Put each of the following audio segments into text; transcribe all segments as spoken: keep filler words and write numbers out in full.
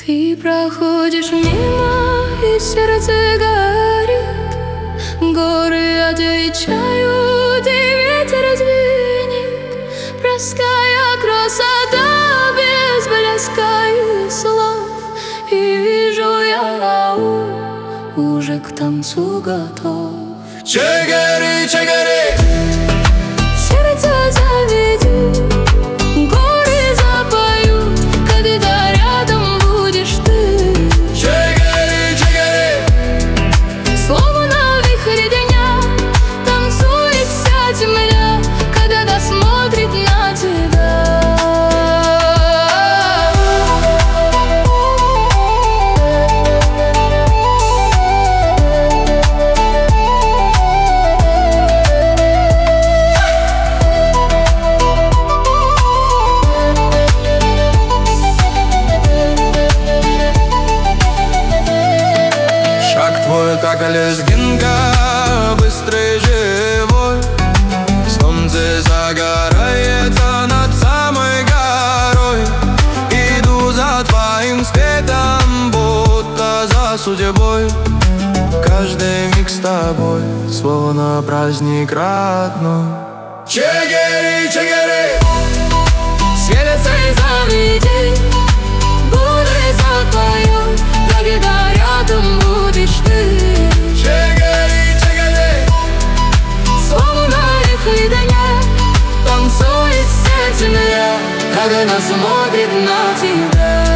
Ты проходишь мимо, и сердце горит. Горы отвечают, и ветер звенит. Простая красота без блеска и слов. И вижу я, уже к танцу готов. Чегори, чегори, сердце заведи, горы запоют, когда рядом будешь ты. чегори, чегори, Словно вихрь дня танцует вся земля, когда смотрит на тебя. как лезгинка, быстрый, живой. Солнце загорается над самой горой. Иду за твоим светом, будто за судьбой. Каждый миг с тобой, словно праздник родной. Чегори, чегори, Светится заведи, горы запоют, когда рядом будешь ты. чегори, чегори, Словно вихрь дня танцует вся земля, когда смотрит на тебя.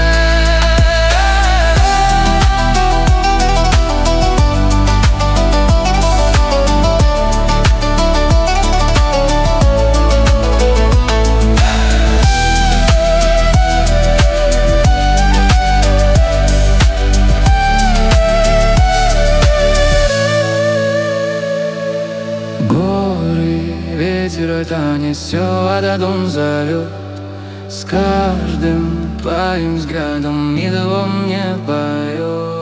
горы, ветер это несет, а дом зовет. С каждым твоим взглядом мир во мне поет.